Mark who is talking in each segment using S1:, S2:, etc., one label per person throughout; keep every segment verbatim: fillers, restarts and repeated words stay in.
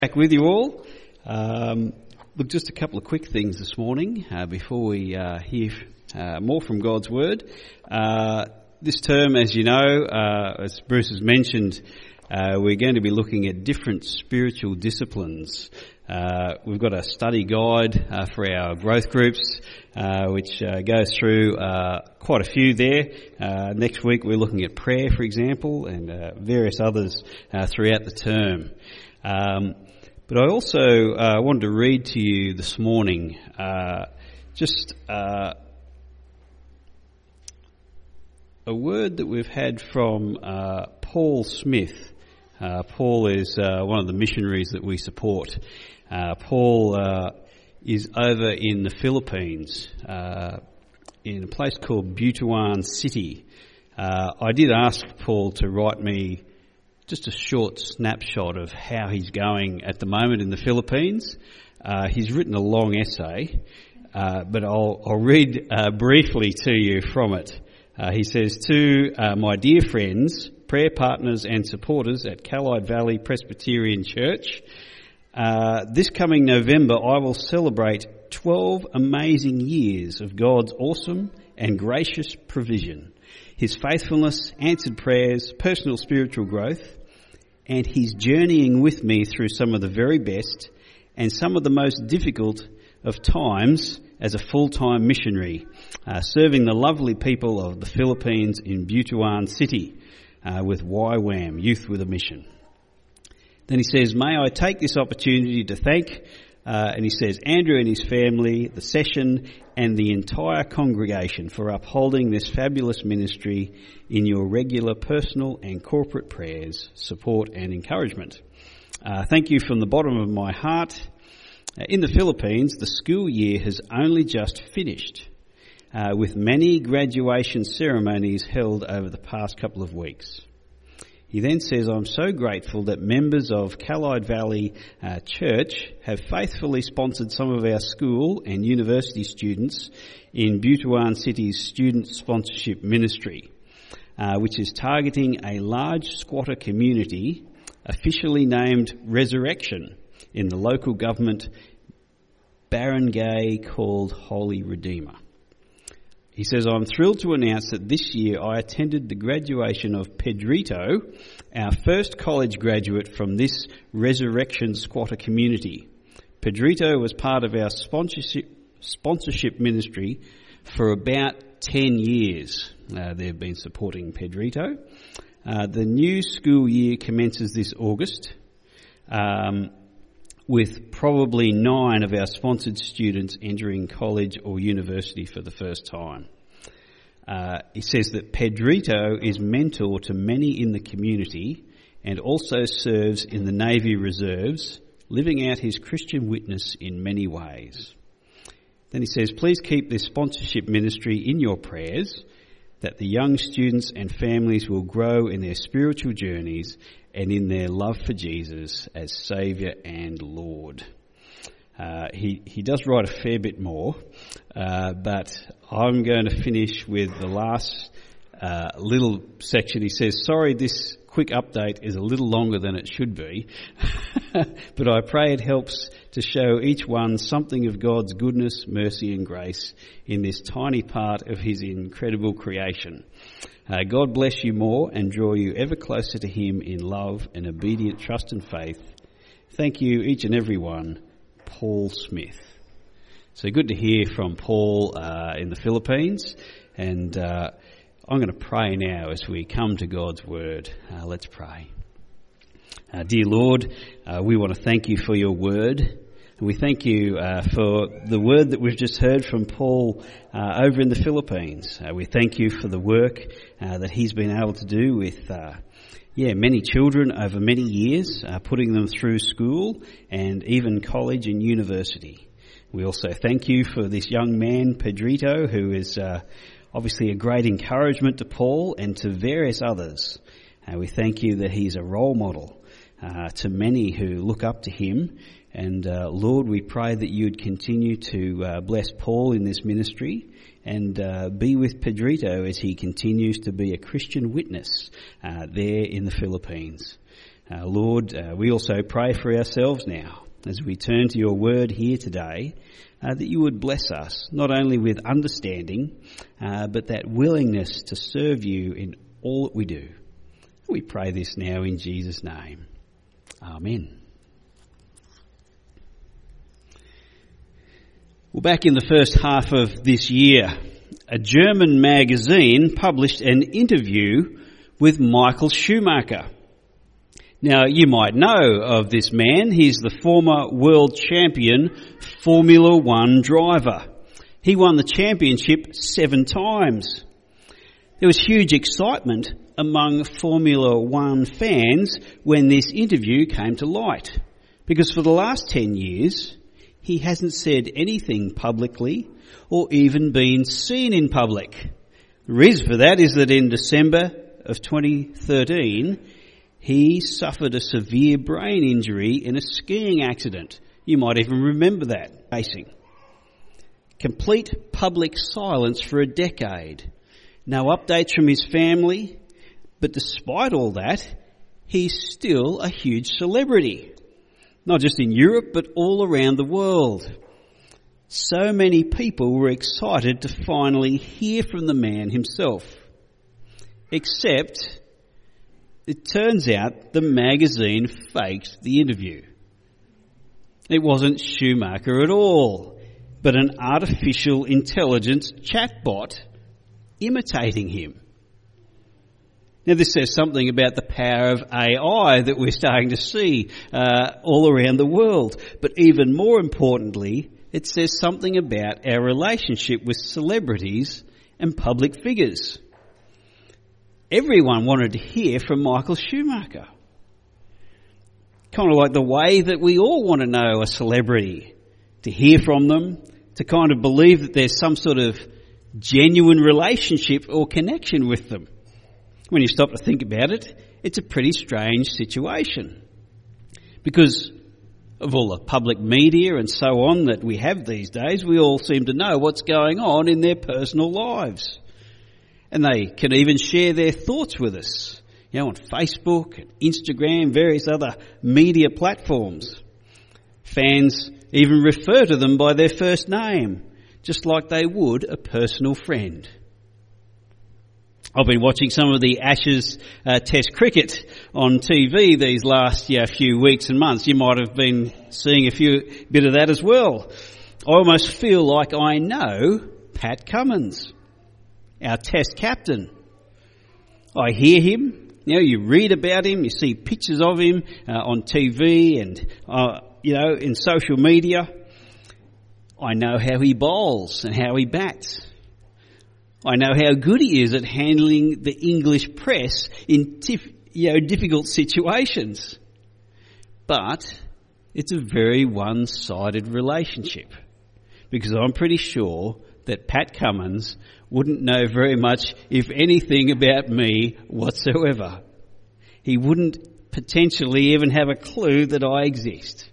S1: Back with you all. Um, look, just a couple of quick things this morning uh, before we uh, hear uh, more from God's Word. Uh, this term, as you know, uh, as Bruce has mentioned, uh, we're going to be looking at different spiritual disciplines. Uh, we've got a study guide uh, for our growth groups, uh, which uh, goes through uh, quite a few there. Uh, next week we're looking at prayer, for example, and uh, various others uh, throughout the term. Um, But I also uh, wanted to read to you this morning uh, just uh, a word that we've had from uh, Paul Smith. Uh, Paul is uh, one of the missionaries that we support. Uh, Paul uh, is over in the Philippines, uh, in a place called Butuan City. Uh, I did ask Paul to write me just a short snapshot of how he's going at the moment in the Philippines. Uh, he's written a long essay, uh, but I'll, I'll read uh, briefly to you from it. Uh, he says, to uh, my dear friends, prayer partners and supporters at Callide Valley Presbyterian Church, uh, this coming November I will celebrate twelve amazing years of God's awesome and gracious provision, His faithfulness, answered prayers, personal spiritual growth, and His journeying with me through some of the very best and some of the most difficult of times as a full-time missionary, uh, serving the lovely people of the Philippines in Butuan City uh, with Y WAM, Youth with a Mission. Then he says, may I take this opportunity to thank, uh, and he says, Andrew and his family, the session and the entire congregation for upholding this fabulous ministry in your regular personal and corporate prayers, support and encouragement. Uh, thank you from the bottom of my heart. Uh, in the Philippines, the school year has only just finished, uh, with many graduation ceremonies held over the past couple of weeks. He then says, I'm so grateful that members of Callide Valley uh, Church have faithfully sponsored some of our school and university students in Butuan City's student sponsorship ministry, uh, which is targeting a large squatter community officially named Resurrection in the local government barangay called Holy Redeemer. He says, I'm thrilled to announce that this year I attended the graduation of Pedrito, our first college graduate from this Resurrection squatter community. Pedrito was part of our sponsorship, sponsorship ministry for about ten years. Uh, they've been supporting Pedrito. Uh, the new school year commences this August, um, with probably nine of our sponsored students entering college or university for the first time. Uh, he says that Pedrito is mentor to many in the community and also serves in the Navy Reserves, living out his Christian witness in many ways. Then he says, please keep this sponsorship ministry in your prayers, that the young students and families will grow in their spiritual journeys and in their love for Jesus as Saviour and Lord. Uh, he, he does write a fair bit more, uh, but I'm going to finish with the last uh, little section. He says, sorry, this quick update is a little longer than it should be, but I pray it helps to show each one something of God's goodness, mercy and grace in this tiny part of His incredible creation. Uh, God bless you more and draw you ever closer to Him in love and obedient trust and faith. Thank you, each and every one. Paul Smith. So good to hear from Paul uh, in the Philippines, and uh, I'm going to pray now as we come to God's Word. Uh, let's pray. Uh, dear Lord, uh, we want to thank you for your Word. And we thank you uh, for the word that we've just heard from Paul uh, over in the Philippines. Uh, we thank you for the work uh, that he's been able to do with uh, yeah, many children over many years, uh, putting them through school and even college and university. We also thank you for this young man, Pedrito, who is uh, obviously a great encouragement to Paul and to various others. Uh, we thank you that he's a role model uh, to many who look up to him. And uh, Lord, we pray that you'd continue to uh, bless Paul in this ministry and uh, be with Pedrito as he continues to be a Christian witness uh, there in the Philippines. Uh, Lord, uh, we also pray for ourselves now as we turn to your word here today, uh, that you would bless us, not only with understanding, uh, but that willingness to serve you in all that we do. We pray this now in Jesus' name. Amen. Well, back in the first half of this year, a German magazine published an interview with Michael Schumacher. Now, you might know of this man. He's the former world champion Formula One driver. He won the championship seven times. There was huge excitement among Formula One fans when this interview came to light, because for the last ten years, he hasn't said anything publicly or even been seen in public. The reason for that is that in December of twenty thirteen, he suffered a severe brain injury in a skiing accident. You might even remember that, racing. Complete public silence for a decade. No updates from his family, but despite all that, he's still a huge celebrity. Not just in Europe, but all around the world. So many people were excited to finally hear from the man himself. Except, it turns out the magazine faked the interview. It wasn't Schumacher at all, but an artificial intelligence chatbot imitating him. Now, this says something about the power of A I that we're starting to see uh, all around the world. But even more importantly, it says something about our relationship with celebrities and public figures. Everyone wanted to hear from Michael Schumacher. Kind of like the way that we all want to know a celebrity, to hear from them, to kind of believe that there's some sort of genuine relationship or connection with them. When you stop to think about it, it's a pretty strange situation. Because of all the public media and so on that we have these days, we all seem to know what's going on in their personal lives. And they can even share their thoughts with us, you know, on Facebook and Instagram, various other media platforms. Fans even refer to them by their first name, just like they would a personal friend. I've been watching some of the Ashes uh, Test cricket on T V these last yeah, few weeks and months. You might have been seeing a few bit of that as well. I almost feel like I know Pat Cummins, our Test captain. I hear him. You know, you read about him. You see pictures of him uh, on T V and uh, you know in social media. I know how he bowls and how he bats. I know how good he is at handling the English press in tif- you know, difficult situations. But it's a very one-sided relationship, because I'm pretty sure that Pat Cummins wouldn't know very much, if anything, about me whatsoever. He wouldn't potentially even have a clue that I exist.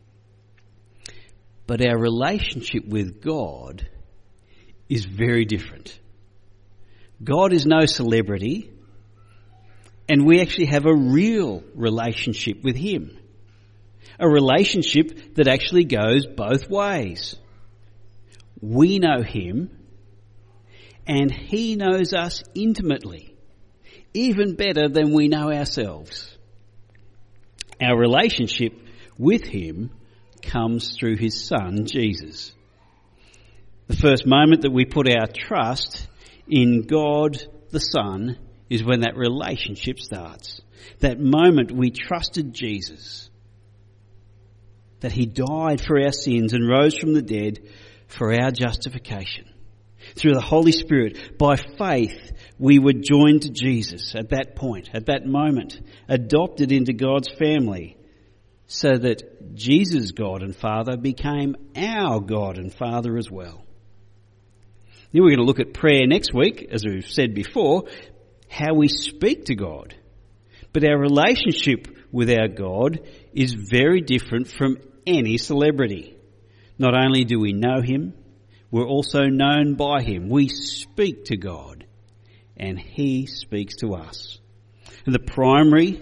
S1: But our relationship with God is very different. God is no celebrity, and we actually have a real relationship with him. A relationship that actually goes both ways. We know him, and he knows us intimately, even better than we know ourselves. Our relationship with him comes through his Son, Jesus. The first moment that we put our trust in God the Son is when that relationship starts. That moment we trusted Jesus, that he died for our sins and rose from the dead for our justification. Through the Holy Spirit, by faith, we were joined to Jesus at that point, at that moment, adopted into God's family, so that Jesus' God and Father became our God and Father as well. Then we're going to look at prayer next week, as we've said before, how we speak to God. But our relationship with our God is very different from any celebrity. Not only do we know him, we're also known by him. We speak to God, and he speaks to us. And the primary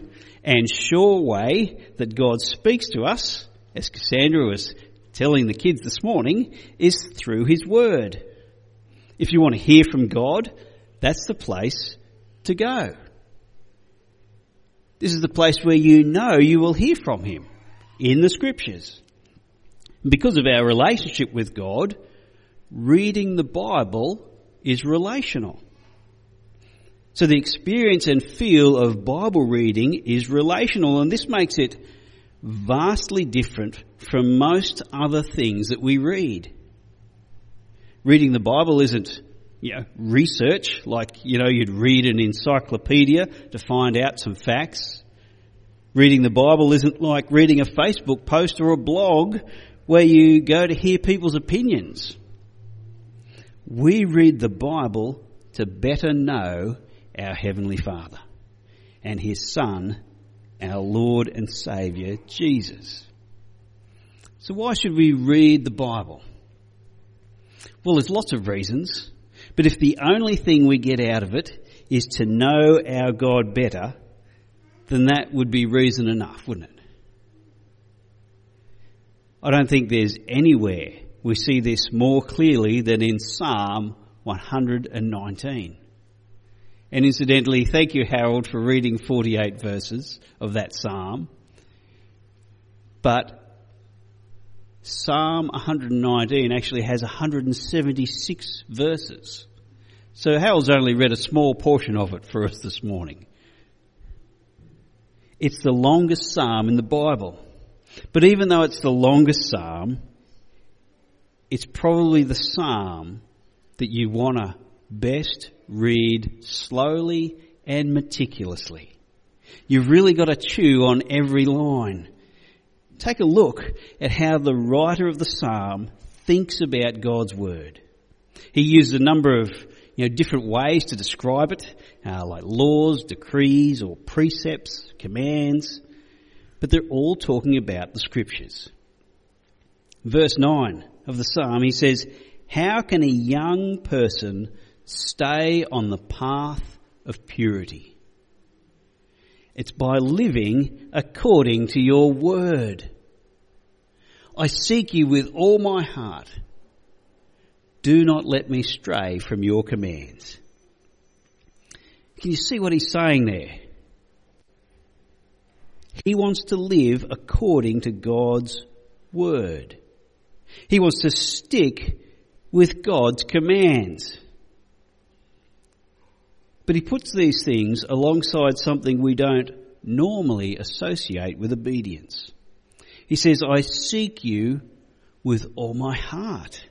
S1: and sure way that God speaks to us, as Cassandra was telling the kids this morning, is through his word. If you want to hear from God, that's the place to go. This is the place where you know you will hear from him, in the scriptures. Because of our relationship with God, reading the Bible is relational. So the experience and feel of Bible reading is relational, and this makes it vastly different from most other things that we read. Reading the Bible isn't, you know, research, like, you know, you'd read an encyclopedia to find out some facts. Reading the Bible isn't like reading a Facebook post or a blog where you go to hear people's opinions. We read the Bible to better know our Heavenly Father and his Son, our Lord and Saviour, Jesus. So why should we read the Bible? Well, there's lots of reasons, but if the only thing we get out of it is to know our God better, then that would be reason enough, wouldn't it? I don't think there's anywhere we see this more clearly than in Psalm one hundred nineteen. And incidentally, thank you, Harold, for reading forty-eight verses of that psalm. But Psalm one hundred nineteen actually has one hundred seventy-six verses. So Harold's only read a small portion of it for us this morning. It's the longest psalm in the Bible. But even though it's the longest psalm, it's probably the psalm that you want to best read slowly and meticulously. You've really got to chew on every line. Take a look at how the writer of the psalm thinks about God's word. He uses a number of you know different ways to describe it, uh, like laws, decrees, or precepts, commands, but they're all talking about the scriptures. Verse nine of the psalm, he says, "How can a young person stay on the path of purity? It's by living according to your word. I seek you with all my heart. Do not let me stray from your commands." Can you see what he's saying there? He wants to live according to God's word. He wants to stick with God's commands. But he puts these things alongside something we don't normally associate with obedience. He says, "I seek you with all my heart."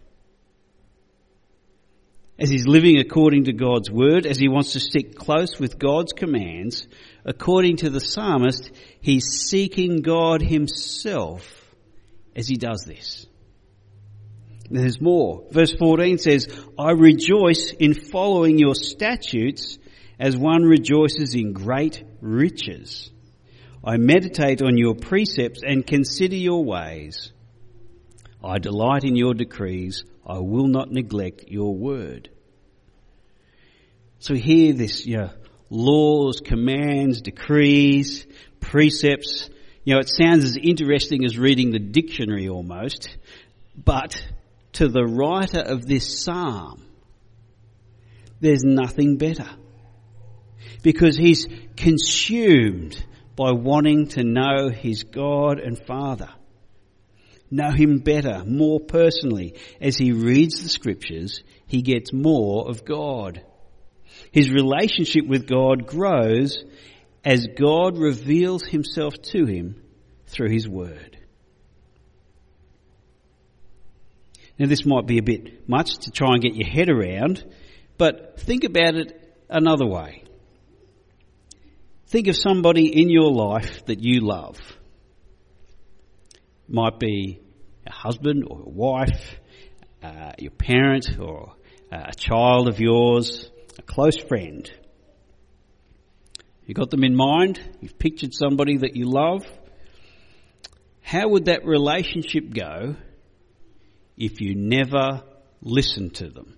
S1: As he's living according to God's word, as he wants to stick close with God's commands, according to the psalmist, he's seeking God himself as he does this. There's more. Verse fourteen says, "I rejoice in following your statutes as one rejoices in great riches. I meditate on your precepts and consider your ways. I delight in your decrees. I will not neglect your word." So here this, you know, laws, commands, decrees, precepts, you know, it sounds as interesting as reading the dictionary almost, but to the writer of this psalm, there's nothing better. Because he's consumed by wanting to know his God and Father. Know him better, more personally. As he reads the scriptures, he gets more of God. His relationship with God grows as God reveals himself to him through his word. Now this might be a bit much to try and get your head around, but think about it another way. Think of somebody in your life that you love. Might be a husband or a wife, uh, your parent or uh, a child of yours, a close friend. You got them in mind? You've pictured somebody that you love? How would that relationship go if you never listened to them?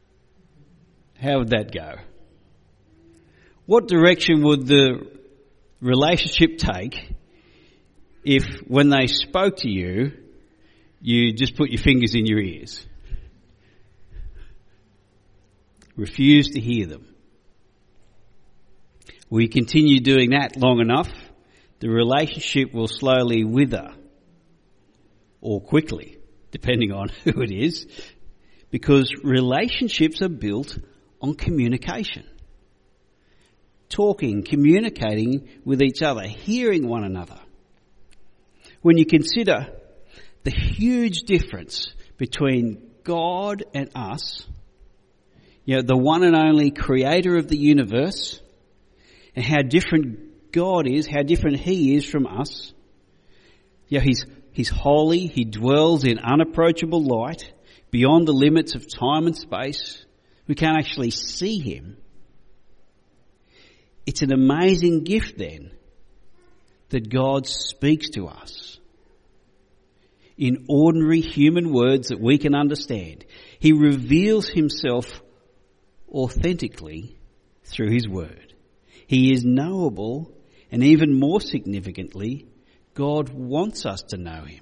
S1: How would that go? What direction would the relationship take if when they spoke to you, you just put your fingers in your ears? Refuse to hear them. We continue doing that long enough, the relationship will slowly wither, or quickly, depending on who it is, because relationships are built on communication. Talking, communicating with each other, hearing one another. When you consider the huge difference between God and us, you know, the one and only creator of the universe, and how different God is, how different he is from us. You know, he's, he's holy, he dwells in unapproachable light, beyond the limits of time and space. We can't actually see him. It's an amazing gift then that God speaks to us in ordinary human words that we can understand. He reveals himself authentically through his word. He is knowable, and even more significantly, God wants us to know him.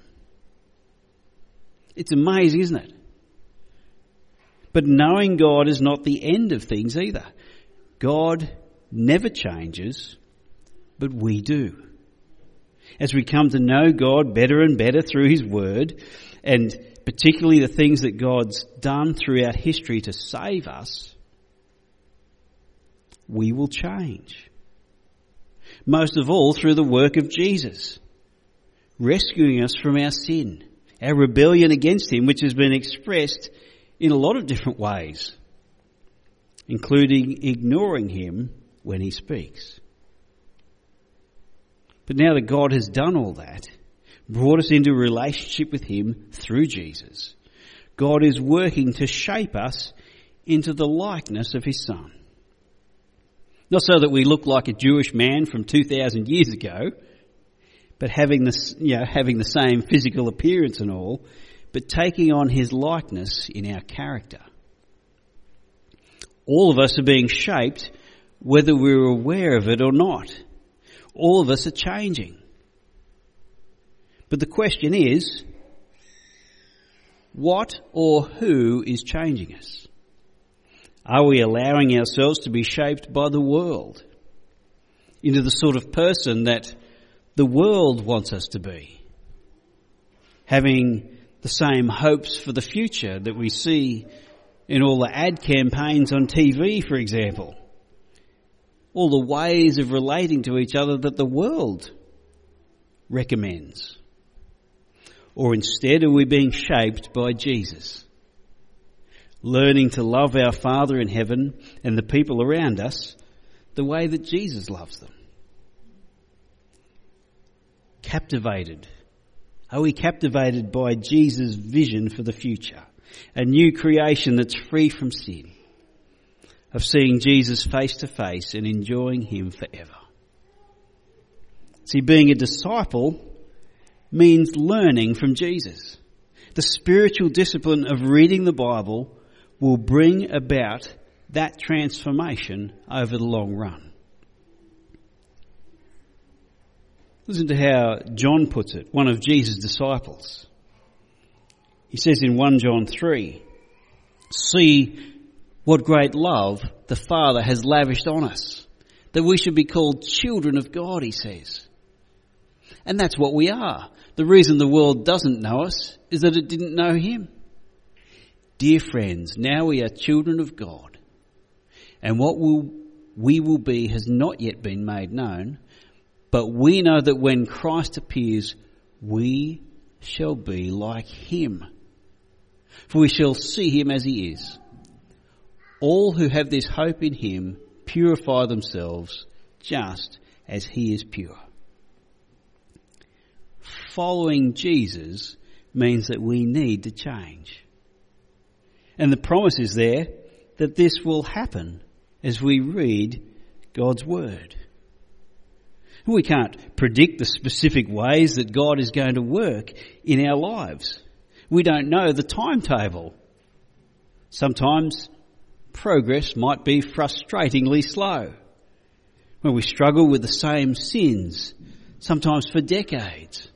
S1: It's amazing, isn't it? But knowing God is not the end of things either. God never changes, but we do. As we come to know God better and better through his word, and particularly the things that God's done throughout history to save us, we will change. Most of all through the work of Jesus, rescuing us from our sin, our rebellion against him, which has been expressed in a lot of different ways, including ignoring him when he speaks. But now that God has done all that, brought us into a relationship with him through Jesus, God is working to shape us into the likeness of his Son. Not so that we look like a Jewish man from two thousand years ago, but having the, you know, having the same physical appearance and all, but taking on his likeness in our character. All of us are being shaped whether we're aware of it or not. All of us are changing. But the question is, what or who is changing us? Are we allowing ourselves to be shaped by the world into the sort of person that the world wants us to be? Having the same hopes for the future that we see in all the ad campaigns on T V, for example. All the ways of relating to each other that the world recommends. Or instead, are we being shaped by Jesus? Learning to love our Father in heaven and the people around us the way that Jesus loves them. Captivated. Are we captivated by Jesus' vision for the future? A new creation that's free from sin. Of seeing Jesus face to face and enjoying him forever. See, being a disciple means learning from Jesus. The spiritual discipline of reading the Bible will bring about that transformation over the long run. Listen to how John puts it, one of Jesus' disciples. He says in First John three, "See what great love the Father has lavished on us, that we should be called children of God," he says. And that's what we are. The reason the world doesn't know us is that it didn't know him. Dear friends, now we are children of God, and what will, we will be has not yet been made known, but we know that when Christ appears, we shall be like him, for we shall see him as he is. All who have this hope in him purify themselves just as he is pure. Following Jesus means that we need to change. And the promise is there that this will happen as we read God's word. We can't predict the specific ways that God is going to work in our lives. We don't know the timetable. Sometimes progress might be frustratingly slow. when we struggle with the same sins, sometimes for decades.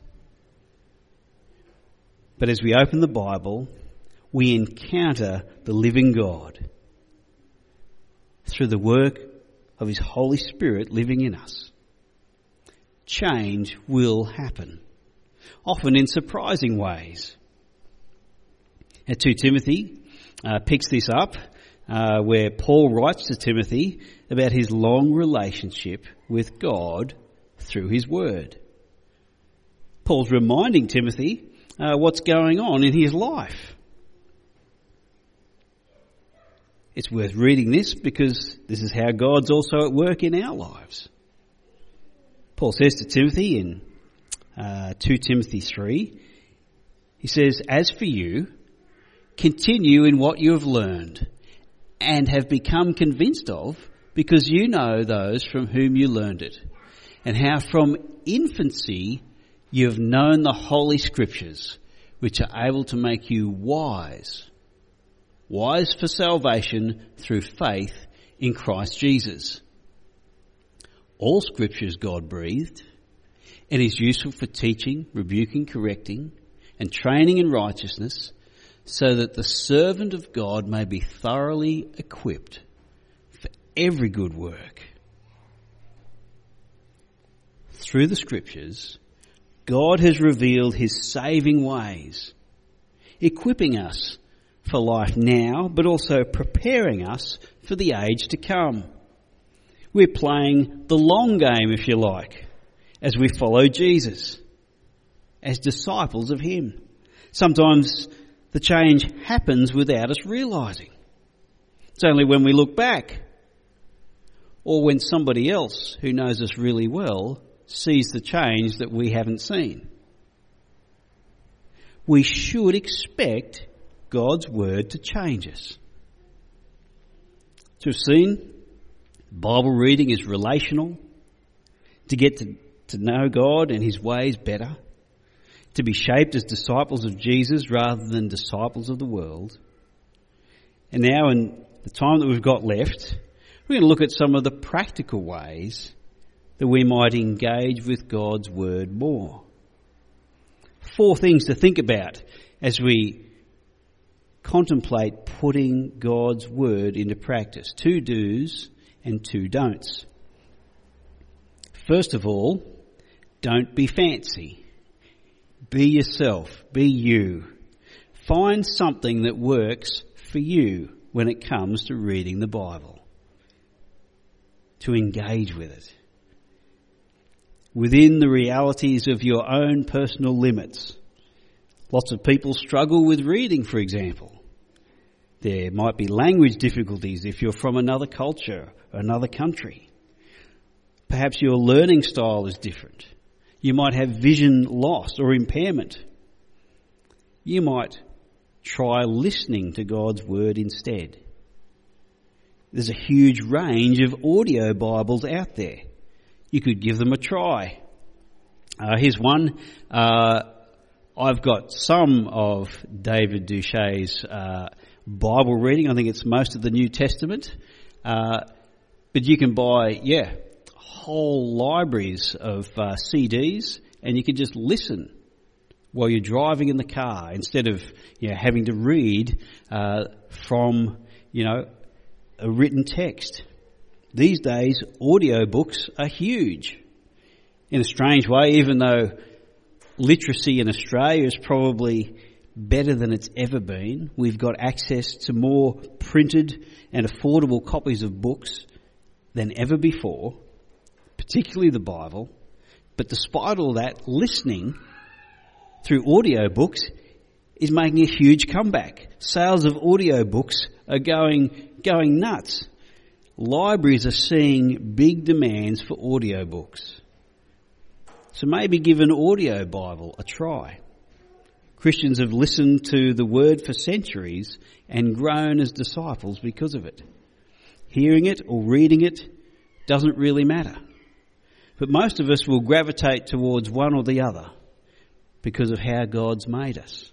S1: But as we open the Bible, we encounter the living God through the work of His Holy Spirit living in us. Change will happen, often in surprising ways. At Second Timothy uh, picks this up, uh, where Paul writes to Timothy about his long relationship with God through His Word. Paul's reminding Timothy uh, what's going on in his life. It's worth reading this because this is how God's also at work in our lives. Paul says to Timothy in uh, Second Timothy three, he says, "As for you, continue in what you have learned and have become convinced of, because you know those from whom you learned it, and how from infancy you have known the Holy Scriptures, which are able to make you wise, wise for salvation through faith in Christ Jesus. All Scripture is God-breathed and is useful for teaching, rebuking, correcting, and training in righteousness, so that the servant of God may be thoroughly equipped for every good work." Through the Scriptures, God has revealed His saving ways, equipping us for life now, but also preparing us for the age to come. We're playing the long game, if you like, as we follow Jesus, as disciples of Him. Sometimes the change happens without us realising. It's only when we look back, or when somebody else who knows us really well sees the change that we haven't seen. We should expect God's Word to change us. To have seen, Bible reading is relational, to get to, to know God and His ways better, to be shaped as disciples of Jesus rather than disciples of the world. And now, in the time that we've got left, we're going to look at some of the practical ways that we might engage with God's Word more. Four things to think about as we contemplate putting God's Word into practice. Two do's and two don'ts. First of all, don't be fancy. Be yourself. Be you. Find something that works for you when it comes to reading the Bible. To engage with it within the realities of your own personal limits. Lots of people struggle with reading, for example. There might be language difficulties if you're from another culture or another country. Perhaps your learning style is different. You might have vision loss or impairment. You might try listening to God's Word instead. There's a huge range of audio Bibles out there. You could give them a try. Uh, here's one. Uh, I've got some of David Duche's uh, Bible reading. I think it's most of the New Testament. Uh, but you can buy, yeah, whole libraries of uh, C Ds, and you can just listen while you're driving in the car instead of, you know, having to read uh, from, you know, a written text. These days, audiobooks are huge. In a strange way, even though literacy in Australia is probably better than it's ever been, we've got access to more printed and affordable copies of books than ever before, particularly the Bible. But despite all that, listening through audiobooks is making a huge comeback. Sales of audiobooks are going going nuts. Libraries are seeing big demands for audiobooks. So maybe give an audio Bible a try. Christians have listened to the Word for centuries and grown as disciples because of it. Hearing it or reading it doesn't really matter. But most of us will gravitate towards one or the other because of how God's made us.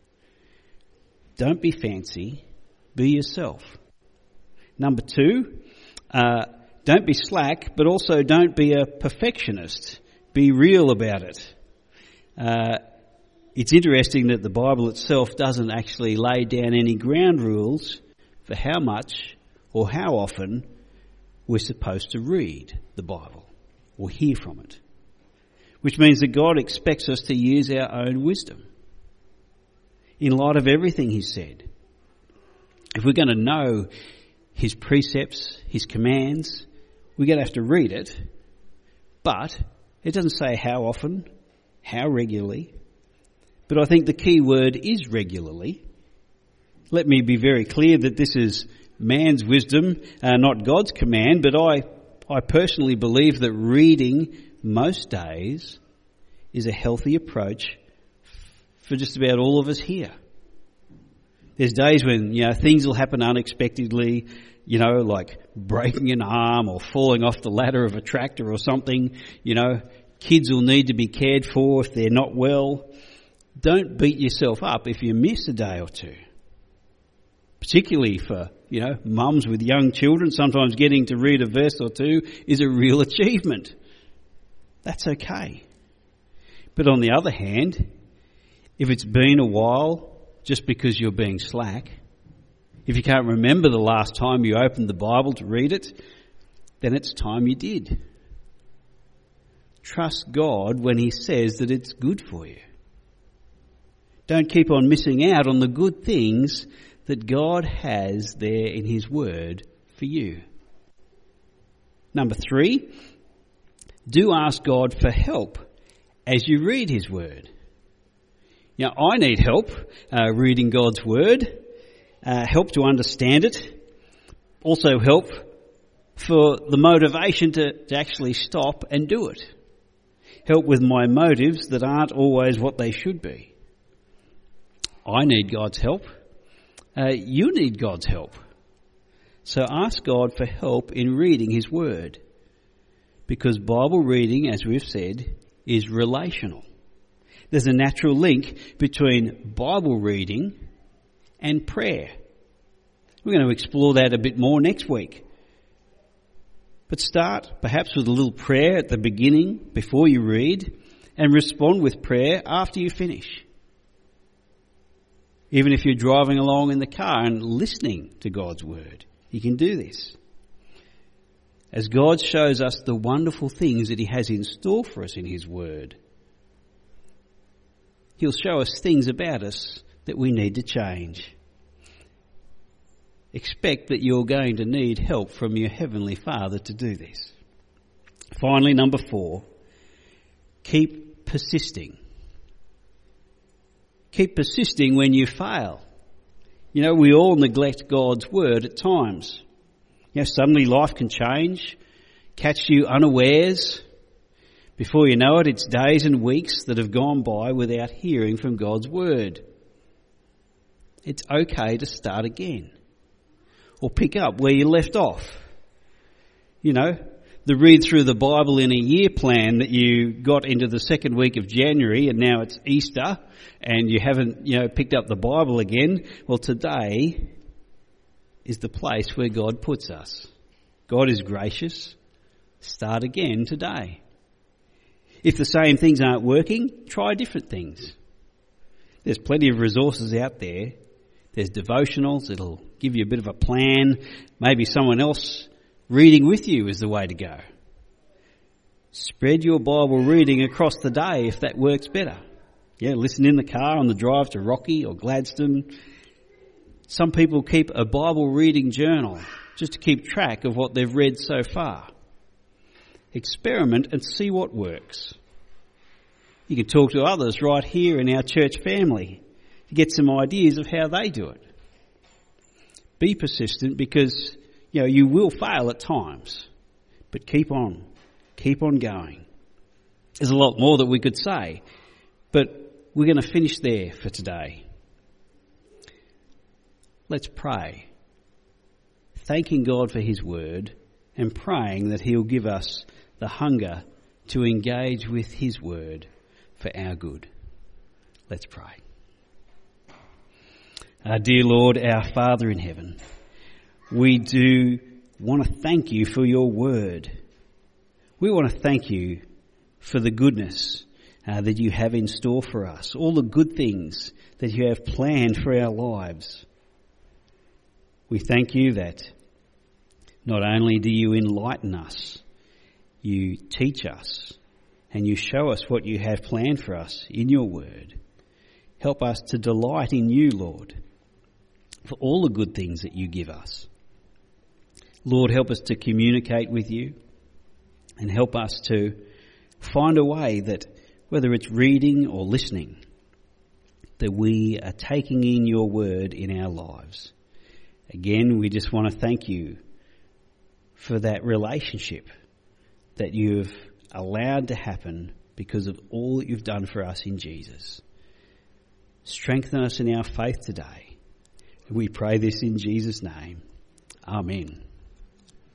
S1: Don't be fancy, be yourself. Number two, uh, don't be slack, but also don't be a perfectionist. Be real about it. Uh, it's interesting that the Bible itself doesn't actually lay down any ground rules for how much or how often we're supposed to read the Bible or hear from it, which means that God expects us to use our own wisdom in light of everything He's said. If we're going to know His precepts, His commands, we're going to have to read it, but it doesn't say how often, how regularly, but I think the key word is regularly. Let me be very clear that this is man's wisdom, uh, not God's command, but I, I personally believe that reading most days is a healthy approach for just about all of us here. There's days when, you know, things will happen unexpectedly, you know, like breaking an arm or falling off the ladder of a tractor or something. You know, kids will need to be cared for if they're not well. Don't beat yourself up if you miss a day or two. Particularly for, you know, mums with young children, sometimes getting to read a verse or two is a real achievement. That's okay. But on the other hand, if it's been a while just because you're being slack, if you can't remember the last time you opened the Bible to read it, then it's time you did. Trust God when He says that it's good for you. Don't keep on missing out on the good things that God has there in His Word for you. Number three, do ask God for help as you read His Word. Now, I need help uh, reading God's Word, uh, help to understand it, also help for the motivation to, to actually stop and do it. Help with my motives that aren't always what they should be. I need God's help. Uh, you need God's help. So ask God for help in reading His Word. Because Bible reading, as we've said, is relational. There's a natural link between Bible reading and prayer. We're going to explore that a bit more next week. But start perhaps with a little prayer at the beginning before you read, and respond with prayer after you finish. Even if you're driving along in the car and listening to God's Word, you can do this. As God shows us the wonderful things that He has in store for us in His Word, He'll show us things about us that we need to change. Expect that you're going to need help from your Heavenly Father to do this. Finally, number four, keep persisting. Keep persisting when you fail. You know, we all neglect God's Word at times. You know, suddenly life can change, catch you unawares. Before you know it, it's days and weeks that have gone by without hearing from God's Word. It's okay to start again, or pick up where you left off. You know, the read through the Bible in a year plan that you got into the second week of January and now it's Easter and you haven't, you know, picked up the Bible again. Well, today is the place where God puts us. God is gracious. Start again today. If the same things aren't working, try different things. There's plenty of resources out there. There's devotionals that'll give you a bit of a plan. Maybe someone else reading with you is the way to go. Spread your Bible reading across the day if that works better. Yeah, listen in the car on the drive to Rocky or Gladstone. Some people keep a Bible reading journal just to keep track of what they've read so far. Experiment and see what works. You can talk to others right here in our church family to get some ideas of how they do it. Be persistent because, you know, you will fail at times, but keep on, keep on going. There's a lot more that we could say, but we're going to finish there for today. Let's pray, thanking God for His Word and praying that He'll give us the hunger to engage with His Word for our good. Let's pray. Our dear Lord, our Father in heaven, we do want to thank you for your word. We want to thank you for the goodness uh, that you have in store for us, all the good things that you have planned for our lives. We thank you that not only do you enlighten us, you teach us and you show us what you have planned for us in your word. Help us to delight in you, Lord, for all the good things that you give us. Lord, help us to communicate with you and help us to find a way that, whether it's reading or listening, that we are taking in your word in our lives. Again, we just want to thank you for that relationship that you've allowed to happen because of all that you've done for us in Jesus. Strengthen us in our faith today. We pray this in Jesus' name. Amen.